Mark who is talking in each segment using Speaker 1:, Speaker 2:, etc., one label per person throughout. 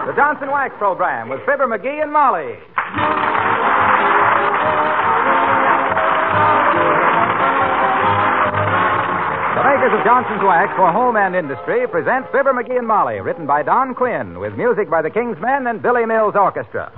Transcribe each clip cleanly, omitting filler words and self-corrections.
Speaker 1: the Johnson Wax Program with Fibber McGee and Molly. The makers of Johnson's Wax for home and industry present Fibber McGee and Molly, written by Don Quinn, with music by the King's Men and Billy Mills Orchestra.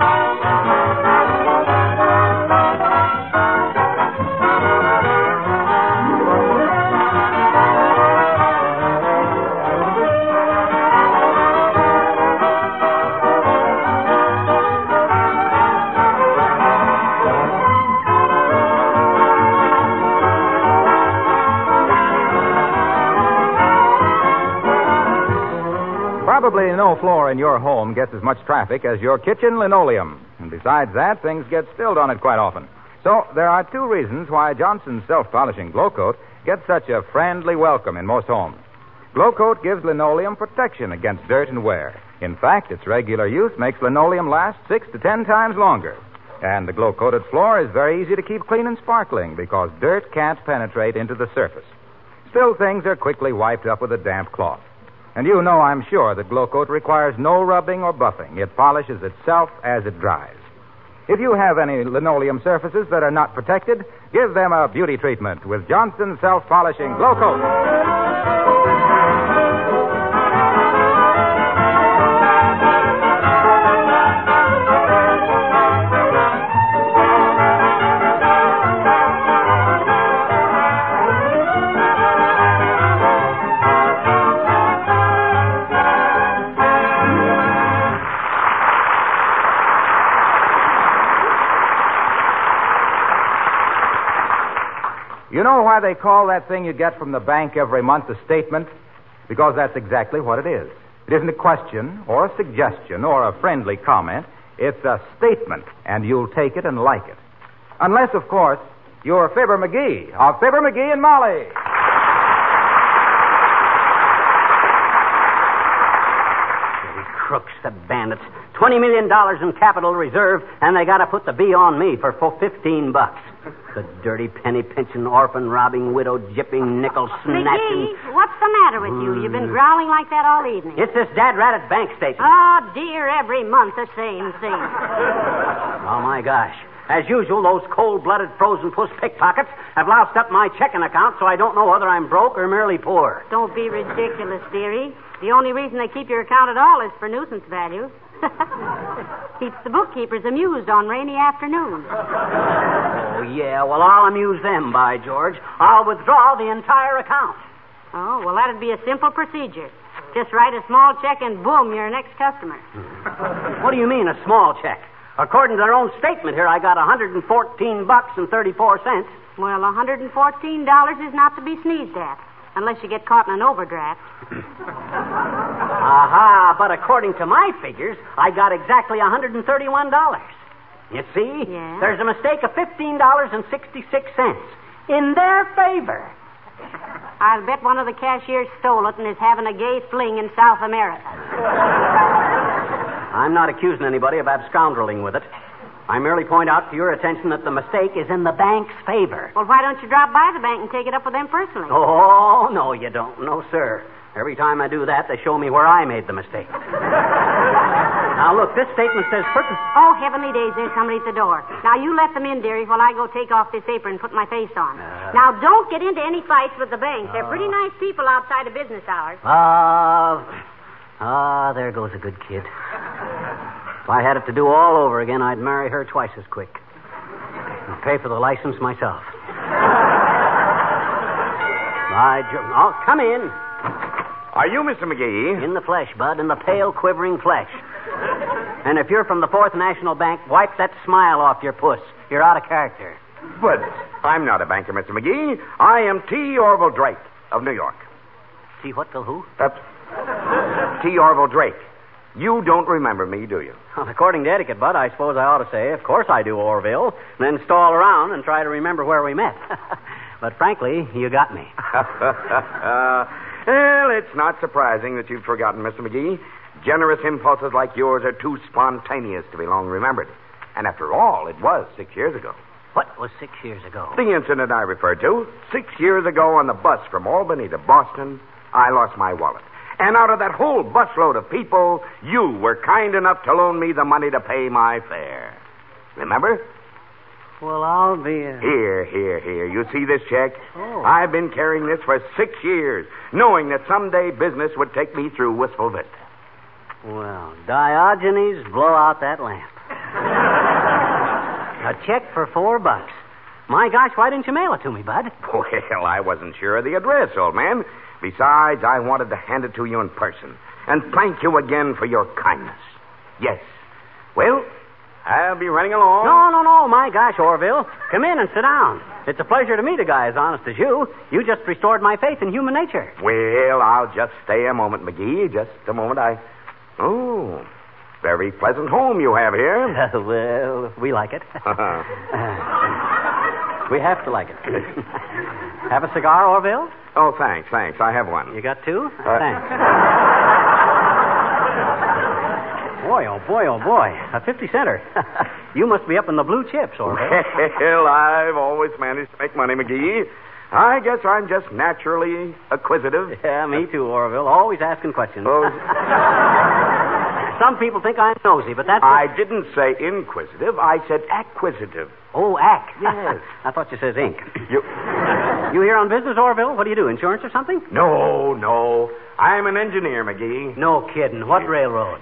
Speaker 1: Probably no floor in your home gets as much traffic as your kitchen linoleum. And besides that, things get spilled on it quite often. So there are two reasons why Johnson's self-polishing Glow Coat gets such a friendly welcome in most homes. Glow Coat gives linoleum protection against dirt and wear. In fact, its regular use makes linoleum last 6 to 10 times longer. And the glow-coated floor is very easy to keep clean and sparkling because dirt can't penetrate into the surface. Still, things are quickly wiped up with a damp cloth. And you know, I'm sure, that Glow Coat requires no rubbing or buffing. It polishes itself as it dries. If you have any linoleum surfaces that are not protected, give them a beauty treatment with Johnson's self-polishing Glow Coat. You know why they call that thing you get from the bank every month a statement? Because that's exactly what it is. It isn't a question or a suggestion or a friendly comment. It's a statement, and you'll take it and like it. Unless, of course, you're Fibber McGee of Fibber McGee and Molly.
Speaker 2: The crooks, the bandits. $20 million in capital reserve, and they got to put the B on me for $15. The dirty penny pinching, orphan robbing, widow jipping, nickel snatching.
Speaker 3: McGee, what's the matter with you? You've been growling like that all evening.
Speaker 2: It's this dad rat at bank station.
Speaker 3: Oh, dear, every month the same thing.
Speaker 2: Oh, my gosh. As usual, those cold-blooded frozen puss pickpockets have loused up my checking account, so I don't know whether I'm broke or merely poor.
Speaker 3: Don't be ridiculous, dearie. The only reason they keep your account at all is for nuisance value. Keeps the bookkeepers amused on rainy afternoons.
Speaker 2: Oh, yeah. Well, I'll amuse them, by George. I'll withdraw the entire account.
Speaker 3: Oh, well, that'd be a simple procedure. Just write a small check and boom, you're an ex-customer.
Speaker 2: What do you mean, a small check? According to their own statement here, I got $114.34.
Speaker 3: Well, $114 is not to be sneezed at. Unless you get caught in an overdraft.
Speaker 2: Aha, but according to my figures, I got exactly $131. You see?
Speaker 3: Yeah.
Speaker 2: There's a mistake of $15.66 in their favor.
Speaker 3: I'll bet one of the cashiers stole it and is having a gay fling in South America.
Speaker 2: I'm not accusing anybody of abscoundreling with it. I merely point out to your attention that the mistake is in the bank's favor.
Speaker 3: Well, why don't you drop by the bank and take it up with them personally?
Speaker 2: Oh, no, you don't. No, sir. Every time I do that, they show me where I made the mistake. Now, look, this statement says purpose...
Speaker 3: Oh, heavenly days, there's somebody at the door. Now, you let them in, dearie, while I go take off this apron and put my face on. Now, don't get into any fights with the bank. They're pretty nice people outside of business hours.
Speaker 2: There goes a good kid. If I had it to do all over again, I'd marry her twice as quick. And pay for the license myself. Oh, come in.
Speaker 4: Are you Mr. McGee?
Speaker 2: In the flesh, Bud, in the pale, quivering flesh. And if you're from the Fourth National Bank, wipe that smile off your puss. You're out of character.
Speaker 4: But I'm not a banker, Mr. McGee. I am T. Orville Drake of New York.
Speaker 2: T. what till who?
Speaker 4: T. Orville Drake. You don't remember me, do you?
Speaker 2: Well, according to etiquette, Bud, I suppose I ought to say, of course I do, Orville, then stall around and try to remember where we met. But frankly, you got me.
Speaker 4: Well, it's not surprising that you've forgotten, Mr. McGee. Generous impulses like yours are too spontaneous to be long remembered. And after all, it was 6 years ago.
Speaker 2: What was 6 years ago?
Speaker 4: The incident I referred to. 6 years ago on the bus from Albany to Boston, I lost my wallet. And out of that whole busload of people, you were kind enough to loan me the money to pay my fare. Remember?
Speaker 2: Well, I'll be...
Speaker 4: Here. You see this check?
Speaker 2: Oh.
Speaker 4: I've been carrying this for 6 years, knowing that someday business would take me through Wistful Vista.
Speaker 2: Well, Diogenes, blow out that lamp. A check for $4. My gosh, why didn't you mail it to me, Bud?
Speaker 4: Well, I wasn't sure of the address, old man. Besides, I wanted to hand it to you in person. And thank you again for your kindness. Yes. Well, I'll be running along.
Speaker 2: No, my gosh, Orville. Come in and sit down. It's a pleasure to meet a guy as honest as you. You just restored my faith in human nature.
Speaker 4: Well, I'll just stay a moment, McGee. Just a moment. Oh, very pleasant home you have here.
Speaker 2: Well, we like it. We have to like it. Have a cigar, Orville?
Speaker 4: Oh, thanks. I have one.
Speaker 2: You got two? Thanks. Boy, oh boy. A 50-center. You must be up in the blue chips, Orville.
Speaker 4: Well, I've always managed to make money, McGee. I guess I'm just naturally acquisitive.
Speaker 2: Yeah, me too, Orville. Always asking questions.
Speaker 4: Oh.
Speaker 2: Some people think I'm nosy, but that's...
Speaker 4: I didn't say inquisitive. I said acquisitive.
Speaker 2: Oh, ack.
Speaker 4: Yes.
Speaker 2: I thought you said ink.
Speaker 4: You
Speaker 2: here on business, Orville? What do you do, insurance or something?
Speaker 4: No. I'm an engineer, McGee.
Speaker 2: No kidding. What railroad?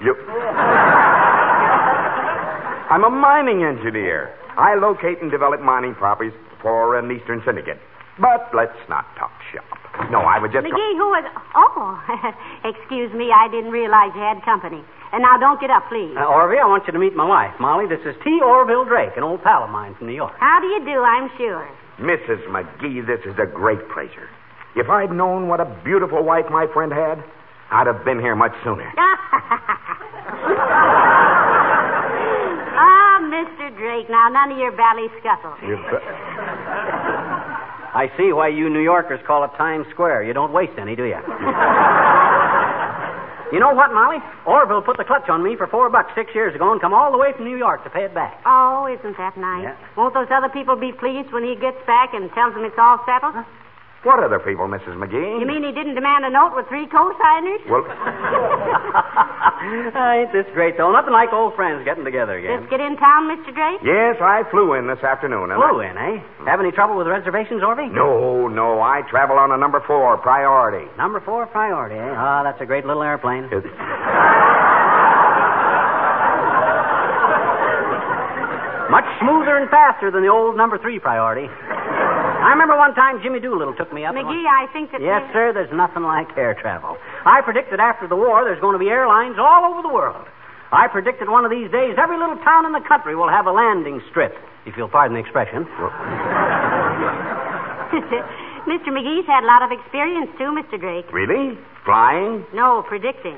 Speaker 4: I'm a mining engineer. I locate and develop mining properties for an Eastern syndicate. But let's not talk shop. No, I would just...
Speaker 3: McGee, who is... Oh, excuse me. I didn't realize you had company. And now don't get up, please.
Speaker 2: Orville, I want you to meet my wife, Molly. This is T. Orville Drake, an old pal of mine from New York.
Speaker 3: How do you do, I'm sure.
Speaker 4: Mrs. McGee, this is a great pleasure. If I'd known what a beautiful wife my friend had, I'd have been here much sooner.
Speaker 3: Mr. Drake, now none of your bally scuffle.
Speaker 2: I see why you New Yorkers call it Times Square. You don't waste any, do you? You know what, Molly? Orville put the clutch on me for $4 6 years ago and come all the way from New York to pay it back.
Speaker 3: Oh, isn't that nice?
Speaker 2: Yeah.
Speaker 3: Won't those other people be pleased when he gets back and tells them it's all settled?
Speaker 2: Huh?
Speaker 4: What other people, Mrs. McGee?
Speaker 3: You mean he didn't demand a note with 3 co-signers?
Speaker 4: Well...
Speaker 2: Ain't this great, though? Nothing like old friends getting together again.
Speaker 3: Just get in town, Mr. Drake?
Speaker 4: Yes, I flew in this afternoon.
Speaker 2: Flew in, eh? Have any trouble with reservations, Orvie?
Speaker 4: No. I travel on a number 4 priority.
Speaker 2: Number 4 priority, eh? Oh, that's a great little airplane. Much smoother and faster than the old number 3 priority. I remember one time Jimmy Doolittle took me up.
Speaker 3: McGee, I think that...
Speaker 2: Yes, sir, there's nothing like air travel. I predicted after the war there's going to be airlines all over the world. I predicted one of these days every little town in the country will have a landing strip, if you'll pardon the expression.
Speaker 3: Mr. McGee's had a lot of experience, too, Mr. Drake.
Speaker 4: Really? Flying?
Speaker 3: No, predicting.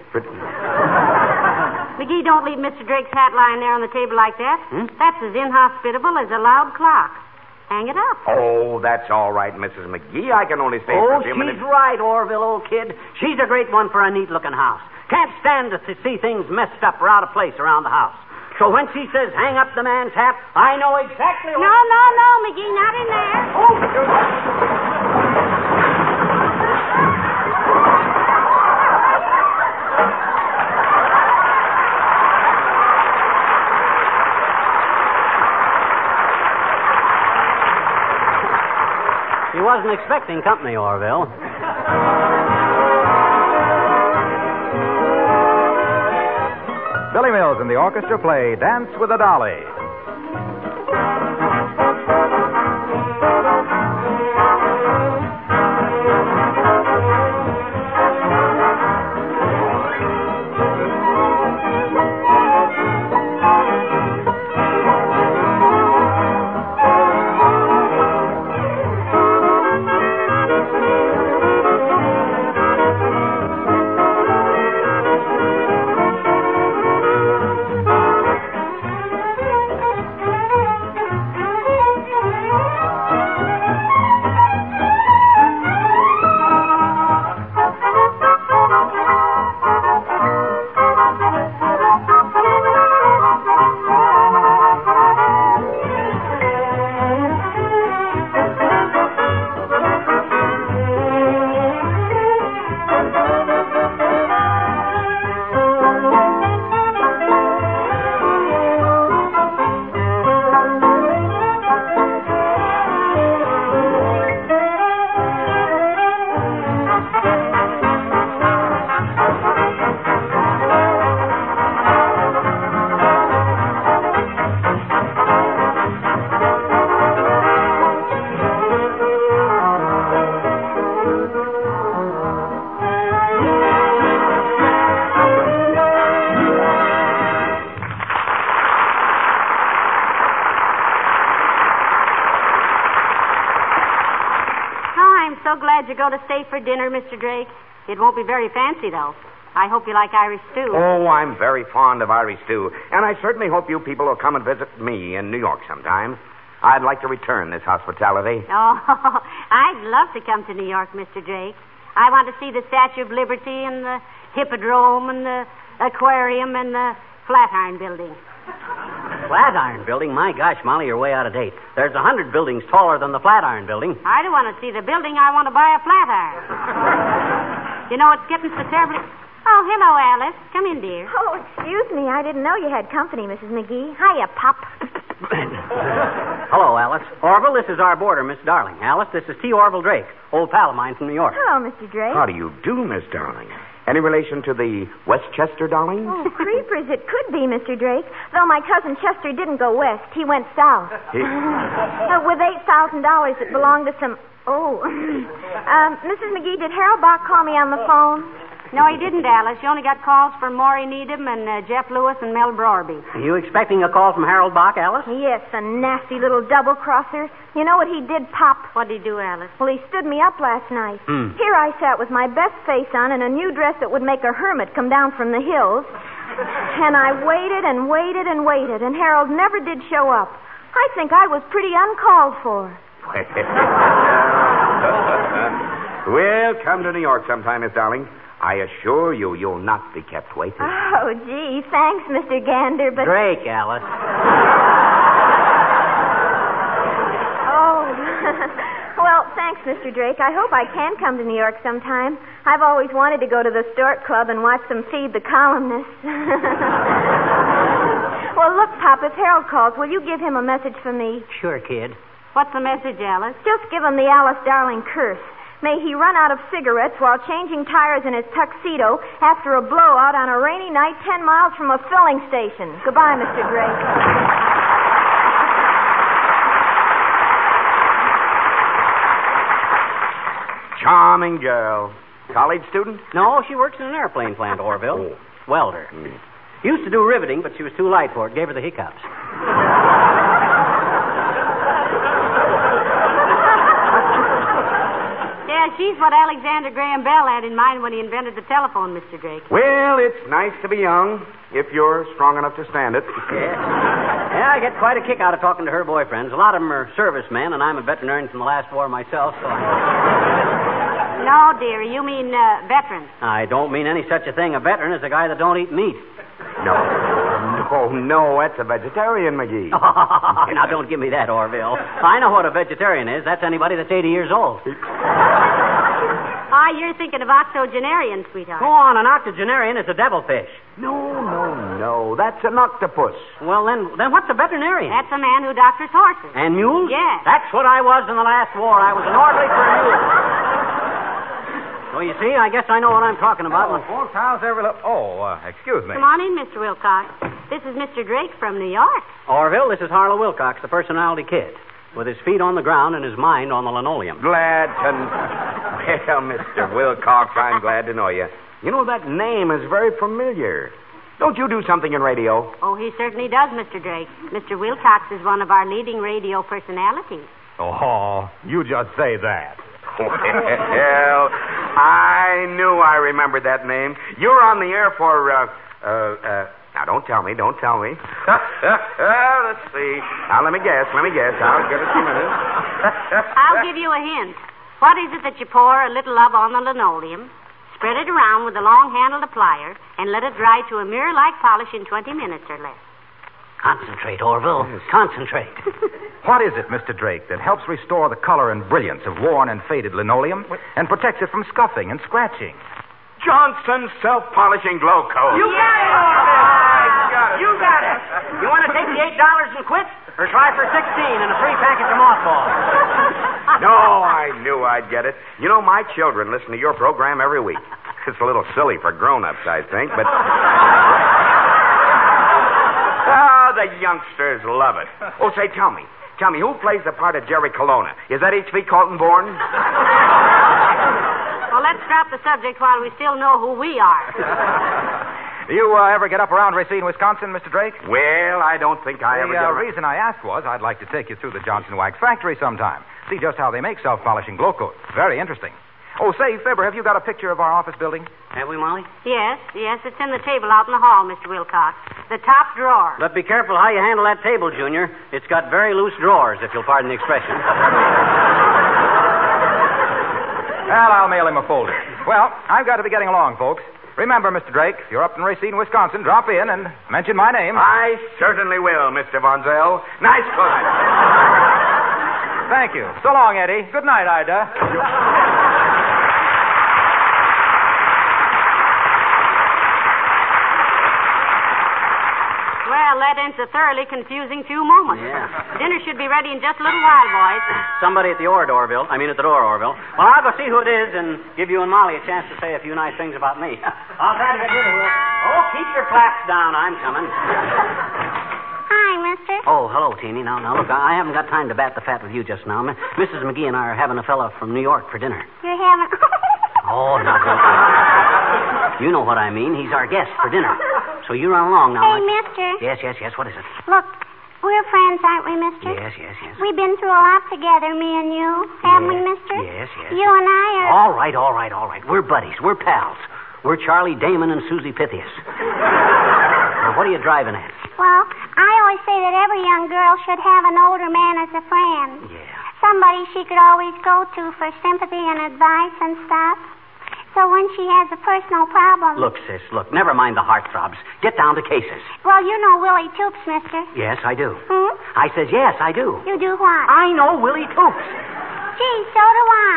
Speaker 3: McGee, don't leave Mr. Drake's hat lying there on the table like that. That's as inhospitable as a loud clock. Hang it up.
Speaker 4: Oh, that's all right, Mrs. McGee. I can only stay for a few minutes.
Speaker 2: She's right, Orville, old kid. She's a great one for a neat-looking house. Can't stand to see things messed up or out of place around the house. So when she says hang up the man's hat, I know exactly what...
Speaker 3: No, McGee, not in there.
Speaker 2: Oh! He wasn't expecting company, Orville.
Speaker 1: Billy Mills and the orchestra play Dance with a Dolly.
Speaker 3: you're going to stay for dinner, Mr. Drake? It won't be very fancy, though. I hope you like Irish stew.
Speaker 4: Oh, I'm very fond of Irish stew, and I certainly hope you people will come and visit me in New York sometime. I'd like to return this hospitality.
Speaker 3: Oh, I'd love to come to New York, Mr. Drake. I want to see the Statue of Liberty and the Hippodrome and the aquarium and the Flatiron Building.
Speaker 2: Flatiron Building? My gosh, Molly, you're way out of date. There's 100 buildings taller than the Flatiron Building.
Speaker 3: I don't want to see the building. I want to buy a flatiron. You know, it's getting so terribly... Oh, hello, Alice. Come in, dear.
Speaker 5: Oh, excuse me. I didn't know you had company, Mrs. McGee. Hiya, Pop.
Speaker 2: Hello, Alice. Orville, this is our boarder, Miss Darling. Alice, this is T. Orville Drake, old pal of mine from New York.
Speaker 5: Hello, Mr. Drake.
Speaker 4: How do you do, Miss Darling? Any relation to the Westchester Darlings?
Speaker 5: Oh, creepers, it could be, Mr. Drake. Though my cousin Chester didn't go west. He went south. With $8,000 that belonged to some... Oh. Mrs. McGee, did Harold Bach call me on the phone?
Speaker 3: No, he didn't, Alice. You only got calls from Maury Needham and Jeff Lewis and Mel Brorby.
Speaker 2: Are you expecting a call from Harold Bach, Alice?
Speaker 5: Yes, a nasty little double-crosser. You know what he did, Pop?
Speaker 3: What'd he do, Alice?
Speaker 5: Well, he stood me up last night. Here I sat with my best face on and a new dress that would make a hermit come down from the hills. And I waited and waited and waited, and Harold never did show up. I think I was pretty uncalled for.
Speaker 4: Well, come to New York sometime, Miss Darling. I assure you, you'll not be kept waiting.
Speaker 5: Oh, gee, thanks, Mr. Gander, but...
Speaker 2: Drake, Alice.
Speaker 5: Oh, well, thanks, Mr. Drake. I hope I can come to New York sometime. I've always wanted to go to the Stork Club and watch them feed the columnists. Well, look, Pop, if Harold calls, will you give him a message for me?
Speaker 2: Sure, kid.
Speaker 3: What's the message, Alice?
Speaker 5: Just give him the Alice Darling curse. May he run out of cigarettes while changing tires in his tuxedo after a blowout on a rainy night 10 miles from a filling station. Goodbye, Mr. Drake.
Speaker 4: Charming girl. College student?
Speaker 2: No, she works in an airplane plant, Orville. Welder. Used to do riveting, but she was too light for it. Gave her the hiccups.
Speaker 3: Yeah, she's what Alexander Graham Bell had in mind when he invented the telephone, Mr. Drake.
Speaker 4: Well, it's nice to be young, if you're strong enough to stand it.
Speaker 2: Yeah, I get quite a kick out of talking to her boyfriends. A lot of them are servicemen, and I'm a veterinarian from the last war myself, so...
Speaker 3: No, dear, you mean veterans.
Speaker 2: I don't mean any such a thing. A veteran is a guy that don't eat meat.
Speaker 4: No, that's a vegetarian, McGee.
Speaker 2: Now, don't give me that, Orville. I know what a vegetarian is. That's anybody that's 80 years old.
Speaker 3: You're thinking of octogenarian, sweetheart.
Speaker 2: Go on, an octogenarian is a devilfish.
Speaker 4: No, that's an octopus.
Speaker 2: Well, then what's a veterinarian?
Speaker 3: That's a man who doctors horses.
Speaker 2: And mules?
Speaker 3: Yes.
Speaker 2: That's what I was in the last war. I was an orderly for a mule. So you see, I guess I know what I'm talking about.
Speaker 1: Folks, how's every little... excuse me.
Speaker 3: Come on in, Mr. Wilcox. This is Mr. Drake from New York.
Speaker 2: Orville, this is Harlow Wilcox, the personality kid, with his feet on the ground and his mind on the linoleum.
Speaker 4: Glad to... Well, Mr. Wilcox, I'm glad to know you. You know, that name is very familiar. Don't you do something in radio?
Speaker 3: Oh, he certainly does, Mr. Drake. Mr. Wilcox is one of our leading radio personalities.
Speaker 1: Oh, you just say that.
Speaker 4: Well, I knew I remembered that name. You're on the air for, now, don't tell me. Let's see. Now, let me guess. I'll give it a minute.
Speaker 3: I'll give you a hint. What is it that you pour a little of on the linoleum, spread it around with a long-handled plier, and let it dry to a mirror-like polish in 20 minutes or less?
Speaker 2: Concentrate, Orville. Concentrate.
Speaker 1: What is it, Mr. Drake, that helps restore the color and brilliance of worn and faded linoleum and protects it from scuffing and scratching?
Speaker 4: Johnson Self-Polishing Glow Coat.
Speaker 2: You got it, Orville! You got it. You want to take the $8 and quit? Or try for $16 and a free package of mothballs?
Speaker 4: No, I knew I'd get it. You know, my children listen to your program every week. It's a little silly for grown-ups, I think, but... the youngsters love it. Oh, say, tell me, who plays the part of Jerry Colonna? Is that H.V. Colton Bourne?
Speaker 3: Well, let's drop the subject while we still know who we are.
Speaker 1: Do you ever get up around Racine, Wisconsin, Mr. Drake?
Speaker 4: Well, I don't think I ever get
Speaker 1: The reason I asked was I'd like to take you through the Johnson Wax factory sometime. See just how they make self-polishing glow coats. Very interesting. Oh, say, Fibber, have you got a picture of our office building?
Speaker 2: Have we, Molly?
Speaker 3: Yes, it's in the table out in the hall, Mr. Wilcox. The top drawer.
Speaker 2: But be careful how you handle that table, Junior. It's got very loose drawers, if you'll pardon the expression.
Speaker 1: Well, I'll mail him a folder. Well, I've got to be getting along, folks. Remember, Mr. Drake, if you're up in Racine, Wisconsin, drop in and mention my name.
Speaker 4: I certainly will, Mr. Von Zell. Nice going.
Speaker 1: Thank you. So long, Eddie. Good night, Ida.
Speaker 3: Well, that ends a thoroughly confusing few moments.
Speaker 2: Yeah.
Speaker 3: Dinner should be ready in just a little while, boys.
Speaker 2: Somebody at the door, Orville. Well, I'll go see who it is and give you and Molly a chance to say a few nice things about me. I'll try to get rid of her. Oh, keep your flaps down. I'm coming.
Speaker 3: Hi, mister.
Speaker 2: Oh, hello, Teeny. Now, look, I haven't got time to bat the fat with you just now. Mrs. McGee and I are having a fella from New York for dinner.
Speaker 3: You're having...
Speaker 2: Oh, now, don't you know what I mean. He's our guest for dinner. So you run along now.
Speaker 3: Hey, mister.
Speaker 2: Yes. What is it?
Speaker 3: Look, we're friends, aren't we, mister?
Speaker 2: Yes.
Speaker 3: We've been through a lot together, me and you. Haven't we, mister?
Speaker 2: Yes.
Speaker 3: You and I are...
Speaker 2: All right. We're buddies. We're pals. We're Charlie Damon and Susie Pythias. Now, what are you driving at?
Speaker 3: Well, I always say that every young girl should have an older man as a friend.
Speaker 2: Yeah.
Speaker 3: Somebody she could always go to for sympathy and advice and stuff. So when she has a personal problem...
Speaker 2: Look, sis, never mind the heartthrobs. Get down to cases.
Speaker 3: Well, you know Willie Toops, mister.
Speaker 2: Yes, I do.
Speaker 3: Hmm?
Speaker 2: I says yes, I do.
Speaker 3: You do what?
Speaker 2: I know Willie Toops.
Speaker 3: Gee, so do I.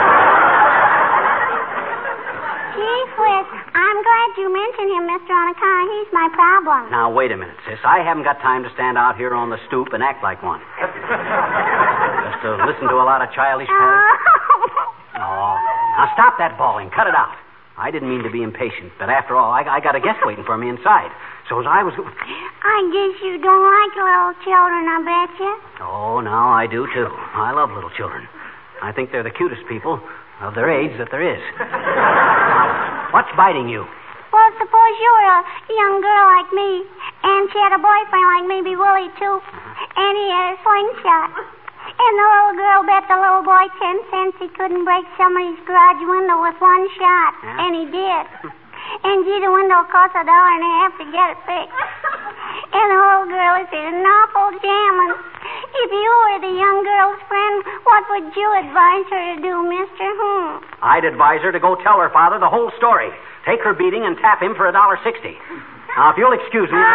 Speaker 3: Gee whiz, I'm glad you mentioned him, mister, on account he's my problem.
Speaker 2: Now, wait a minute, sis. I haven't got time to stand out here on the stoop and act like one. Just to listen to a lot of childish talk. Oh, now stop that bawling. Cut it out. I didn't mean to be impatient, but after all, I got a guest waiting for me inside. So as I was...
Speaker 3: I guess you don't like little children, I bet you.
Speaker 2: Oh, now I do, too. I love little children. I think they're the cutest people of their age that there is. Now, what's biting you?
Speaker 3: Well, suppose you were a young girl like me, and she had a boyfriend like maybe Willie, too, and he had a slingshot. And the little girl bet the little boy 10 cents he couldn't break somebody's garage window with one shot.
Speaker 2: Yeah.
Speaker 3: And he did. And gee, the window cost $1.50 to get it fixed. And the little girl is in an awful jam. And if you were the young girl's friend, what would you advise her to do, mister?
Speaker 2: I'd advise her to go tell her father the whole story. Take her beating and tap him for $1.60. Now, if you'll excuse me,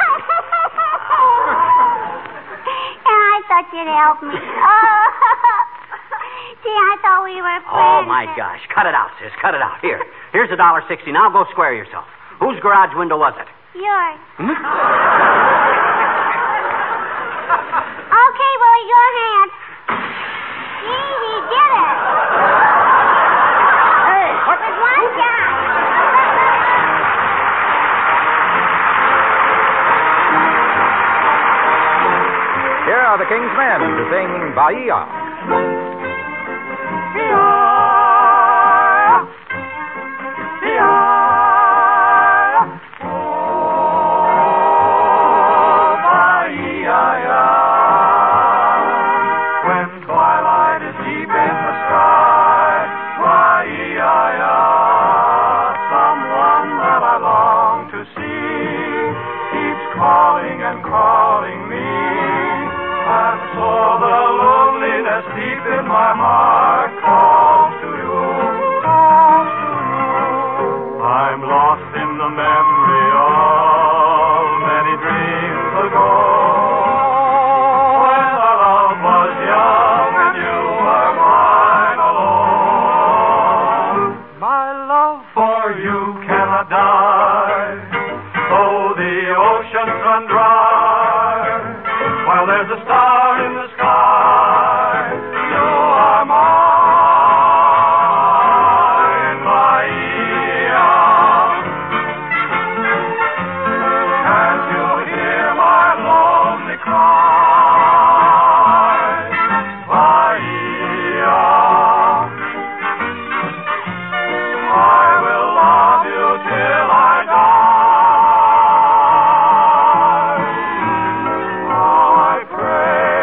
Speaker 3: I thought you'd help me. Oh, gee, I thought we were friends.
Speaker 2: Oh, my gosh. Cut it out, sis. Cut it out. Here's $1.60. Now go square yourself. Whose garage window was it?
Speaker 3: Yours. Okay, Willie, go ahead. Gee, he did it.
Speaker 2: Hey, what?
Speaker 3: With one shot.
Speaker 1: Here are the King's Men to sing Bahia.
Speaker 6: When twilight is deep in the sky, someone that I long to see keeps calling and calling me. And so the loneliness deep in my heart calls to you, calls to you. I'm lost in the memory of many dreams ago, when our love was young and you were mine alone. My love for you cannot die, though the oceans run dry. While there's a star in the sky, you are mine, Bahia. Can't you hear my lonely cry, Bahia? I will love you till I die. Oh, I pray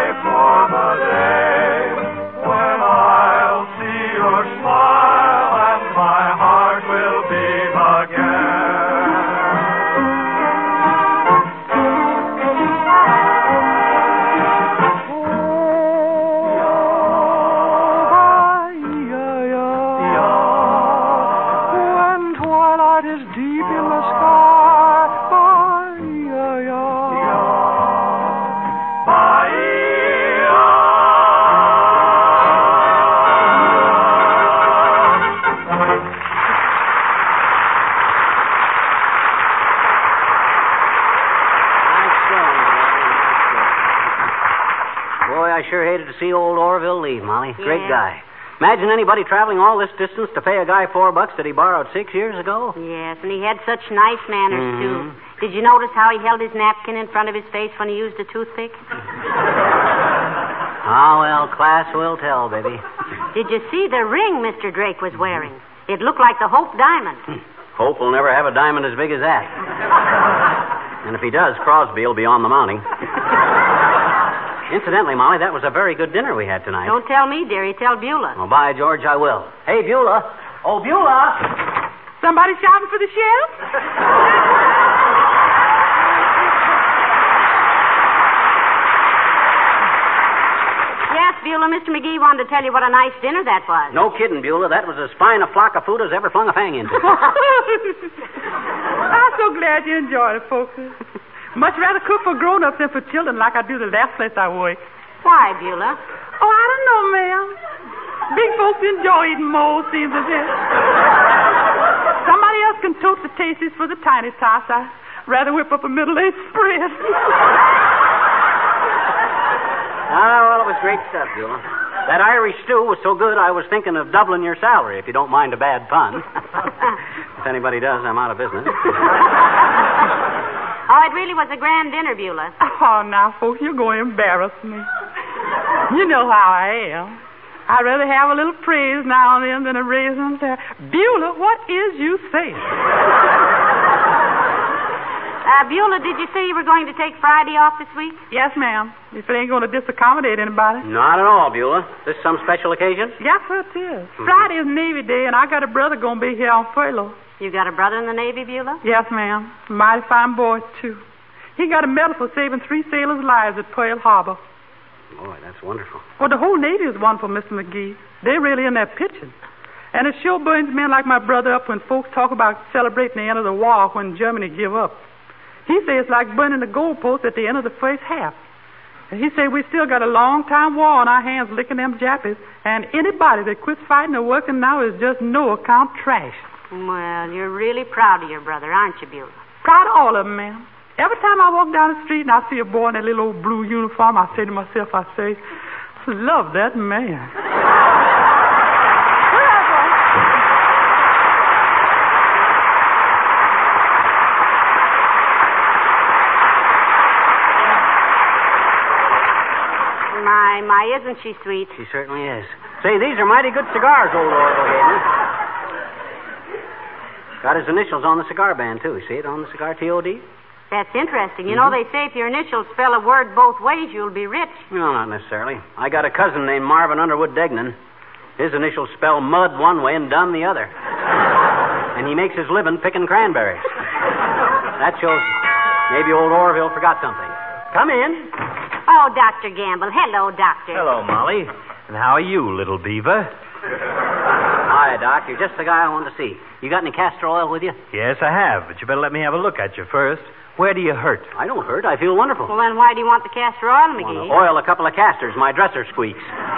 Speaker 2: I sure hated to see old Orville leave, Molly. Great
Speaker 7: Yeah.
Speaker 2: guy. Imagine anybody traveling all this distance to pay a guy $4 that he borrowed 6 years ago.
Speaker 7: Yes, and he had such nice manners,
Speaker 2: Mhm.
Speaker 7: too. Did you notice how he held his napkin in front of his face when he used a toothpick?
Speaker 2: Ah, well, class will tell, baby.
Speaker 7: Did you see the ring Mr. Drake was wearing? It looked like the Hope diamond.
Speaker 2: Hope will never have a diamond as big as that. And if he does, Crosby will be on the mounting. Incidentally, Molly, that was a very good dinner we had tonight.
Speaker 7: Don't tell me, dearie. Tell Beulah.
Speaker 2: Well, by George, I will. Hey, Beulah. Oh, Beulah.
Speaker 8: Somebody shouting for the sheriff?
Speaker 7: Yes, Beulah, Mr. McGee wanted to tell you what a nice dinner that was.
Speaker 2: No kidding, Beulah. That was as fine a flock of food as ever flung a fang into.
Speaker 8: I'm so glad you enjoyed it, folks. Much rather cook for grown-ups than for children like I do the last place I work.
Speaker 7: Why, Beulah?
Speaker 8: Oh, I don't know, ma'am. Big folks enjoy eating more, seems as if. Somebody else can tote the tasties for the tiny tots. I'd rather whip up a middle-aged spread.
Speaker 2: Ah, well, it was great stuff, Beulah. That Irish stew was so good I was thinking of doubling your salary, if you don't mind a bad pun. If anybody does, I'm out of business.
Speaker 7: Oh, it really was a grand dinner, Beulah.
Speaker 8: Oh, now, folks, you're going to embarrass me. You know how I am. I'd rather have a little praise now and then than a raisin. Beulah, what is you saying?
Speaker 7: Beulah, did you say you were going to take Friday off this week?
Speaker 8: Yes, ma'am. If it ain't going to disaccommodate anybody.
Speaker 2: Not at all, Beulah. This some special occasion?
Speaker 8: Yes, sir, it is. Friday is Navy Day, and I got a brother going to be here on furlough.
Speaker 7: You got a brother in the Navy, Beulah?
Speaker 8: Yes, ma'am. Mighty fine boy, too. He got a medal for saving 3 sailors' lives at Pearl Harbor.
Speaker 2: Boy, that's wonderful.
Speaker 8: Well, the whole Navy is wonderful, Mr. McGee. They're really in that pitching. And it sure burns men like my brother up when folks talk about celebrating the end of the war when Germany give up. He says it's like burning the goalpost at the end of the first half. And he said we still got a long time war on our hands licking them Jappies, and anybody that quits fighting or working now is just no-account trash.
Speaker 7: Well, you're really proud of your brother, aren't you, Beulah?
Speaker 8: Proud of all of them, ma'am. Every time I walk down the street and I see a boy in that little old blue uniform, I say to myself, I love that man.
Speaker 7: My, isn't she sweet?
Speaker 2: She certainly is. Say, these are mighty good cigars, old Orville gave me. Got his initials on the cigar band, too. You see it on the cigar, T.O.D.?
Speaker 7: That's interesting. You know, they say if your initials spell a word both ways, you'll be rich.
Speaker 2: No, not necessarily. I got a cousin named Marvin Underwood Degnan. His initials spell mud one way and dumb the other. And he makes his living picking cranberries. That shows maybe old Orville forgot something. Come in.
Speaker 7: Oh, Dr. Gamble. Hello, Doctor.
Speaker 9: Hello, Molly. And how are you, little beaver?
Speaker 2: Hi, Doc. You're just the guy I wanted to see. You got any castor oil with you?
Speaker 9: Yes, I have, but you better let me have a look at you first. Where do you hurt?
Speaker 2: I don't hurt. I feel wonderful.
Speaker 7: Well, then why do you want the castor oil,
Speaker 2: I want
Speaker 7: McGee?
Speaker 2: to oil a couple of castors. My dresser squeaks.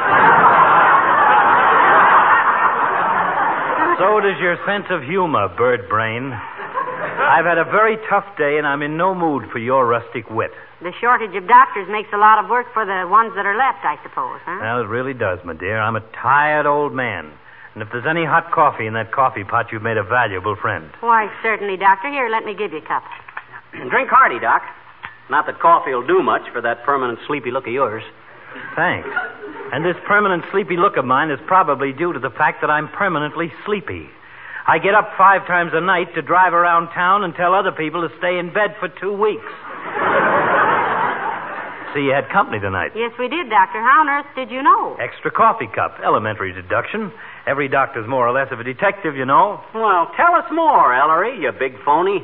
Speaker 9: So does your sense of humor, bird brain. I've had a very tough day, and I'm in no mood for your rustic wit.
Speaker 7: The shortage of doctors makes a lot of work for the ones that are left, I suppose, huh?
Speaker 9: Well, it really does, my dear. I'm a tired old man. And if there's any hot coffee in that coffee pot, you've made a valuable friend.
Speaker 7: Why, certainly, Doctor. Here, let me give you a cup.
Speaker 2: Drink hearty, Doc. Not that coffee will do much for that permanent sleepy look of yours.
Speaker 9: Thanks. And this permanent sleepy look of mine is probably due to the fact that I'm permanently sleepy. I get up 5 times a night to drive around town and tell other people to stay in bed for 2 weeks. See, you had company tonight.
Speaker 7: Yes, we did, Doctor. How on earth did you know?
Speaker 9: Extra coffee cup. Elementary deduction. Every doctor's more or less of a detective, you know.
Speaker 2: Well, tell us more, Ellery, you big phony.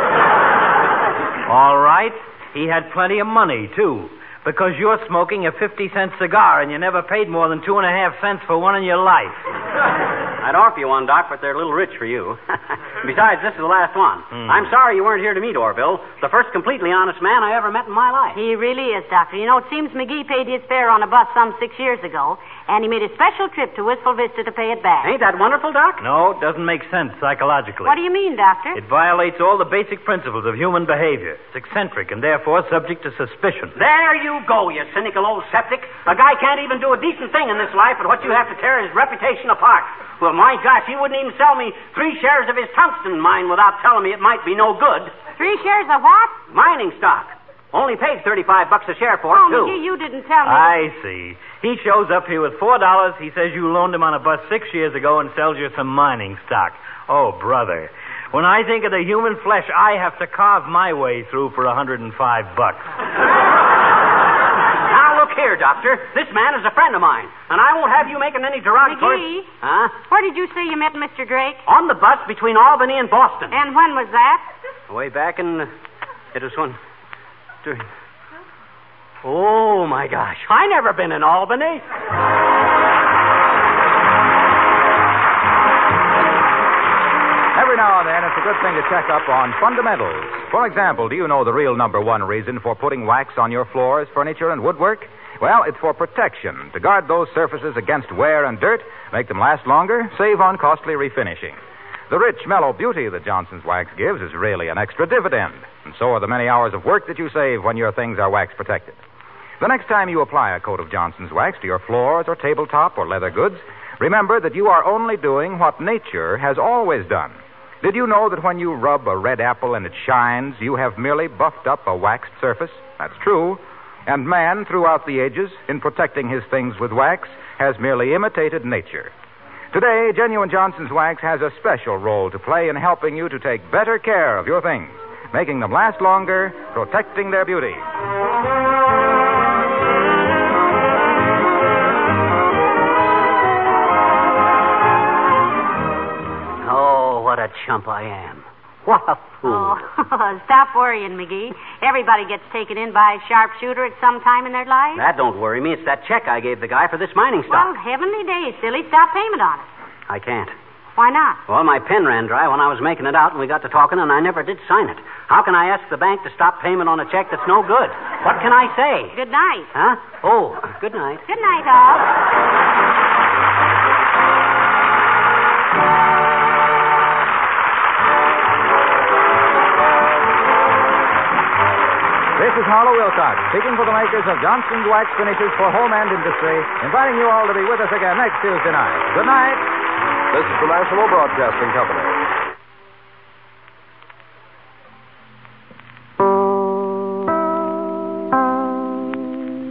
Speaker 9: All right. He had plenty of money, too. Because you're smoking a 50-cent cigar and you never paid more than 2.5 cents for one in your life.
Speaker 2: I'd offer you one, Doc, but they're a little rich for you. Besides, this is the last one. I'm sorry you weren't here to meet Orville. The first completely honest man I ever met in my life.
Speaker 7: He really is, Doctor. You know, it seems McGee paid his fare on a bus some 6 years ago, And he made a special trip to Wistful Vista to pay it back.
Speaker 2: Ain't that wonderful, Doc?
Speaker 9: No, it doesn't make sense psychologically.
Speaker 7: What do you mean, Doctor?
Speaker 9: It violates all the basic principles of human behavior. It's eccentric and therefore subject to suspicion.
Speaker 2: There you go, you cynical old septic. A guy can't even do a decent thing in this life, but what you have to tear his reputation apart. Well, my gosh, he wouldn't even sell me 3 shares of his tungsten mine without telling me it might be no good.
Speaker 7: 3 shares of what?
Speaker 2: Mining stock. Only paid $35 a share for it,
Speaker 7: Oh,
Speaker 2: too.
Speaker 7: McGee, you didn't tell me.
Speaker 9: I see. He shows up here with $4. He says you loaned him on a bus 6 years ago and sells you some mining stock. Oh, brother. When I think of the human flesh I have to carve my way through for $105.
Speaker 2: Now, look here, Doctor. This man is a friend of mine, and I won't have you making any derogatory...
Speaker 7: McGee?
Speaker 2: Huh?
Speaker 7: Where did you say you met Mr. Drake?
Speaker 2: On the bus between Albany and Boston.
Speaker 7: And when was that?
Speaker 2: Way back in... It was when... Oh, my gosh. I never been in Albany.
Speaker 1: Every now and then, it's a good thing to check up on fundamentals. For example, do you know the real number one reason for putting wax on your floors, furniture, and woodwork? Well, it's for protection, to guard those surfaces against wear and dirt, make them last longer, save on costly refinishing. The rich, mellow beauty that Johnson's Wax gives is really an extra dividend, and so are the many hours of work that you save when your things are wax protected. The next time you apply a coat of Johnson's Wax to your floors or tabletop or leather goods, remember that you are only doing what nature has always done. Did you know that when you rub a red apple and it shines, you have merely buffed up a waxed surface? That's true. And man, throughout the ages, in protecting his things with wax, has merely imitated nature. Today, Genuine Johnson's Wax has a special role to play in helping you to take better care of your things, making them last longer, protecting their beauty.
Speaker 2: Oh, what a chump I am. What a fool.
Speaker 7: Oh, stop worrying, McGee. Everybody gets taken in by a sharpshooter at some time in their life.
Speaker 2: That don't worry me. It's that check I gave the guy for this mining stock.
Speaker 7: Well, heavenly days, silly. Stop payment on it.
Speaker 2: I can't.
Speaker 7: Why not?
Speaker 2: Well, my pen ran dry when I was making it out, and we got to talking, and I never did sign it. How can I ask the bank to stop payment on a check that's no good? What can I say?
Speaker 7: Good night.
Speaker 2: Huh? Oh, good night.
Speaker 7: Good night, all.
Speaker 1: This is Harlow Wilcox, speaking for the makers of Johnson's Wax Finishes for Home and Industry, inviting you all to be with us again next Tuesday night. Good night.
Speaker 10: This is the National Broadcasting Company.